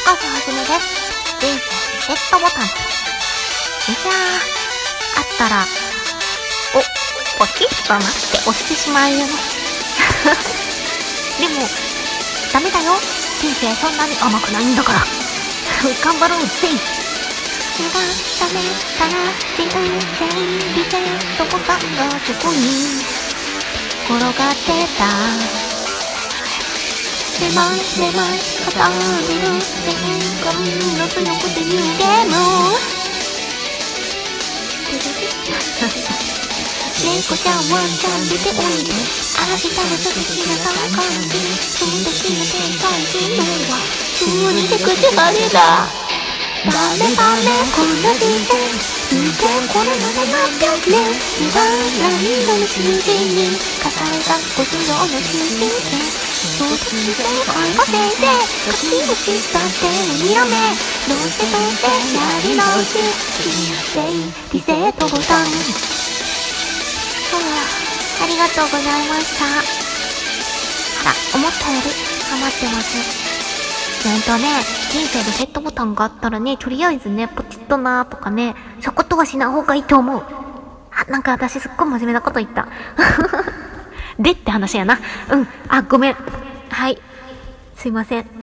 高橋はじめです。人生リセットボタン。いやー、あったら、ポチッとなって押してしまうよね。でも、ダメだよ。人生そんなに甘くないんだから。頑張ろうぜ。目が覚めたら人生リセットボタンがそこに転がってた。狭い語る念願の強くて言うゲーム。猫ちゃんワンちゃん出ておいで。明日の素敵な参観日。その時の天才人類は普通にて口張りだ。ダメこんな人生見てこれまで待ってね。未来ラインドの新人に課されたご苦労の新人生。そう突然愛が先生書きをしたってにらめ。どうせやり直し人生リセットボタン。ありがとうございました。あら、思ったよりハマってます。人生リセットボタンがあったらね、とりあえずね、ポチッとなーとかね、そういうことはしない方がいいと思う。なんか私すっごい真面目なこと言った。でって話やな。ごめん。はい。すいません。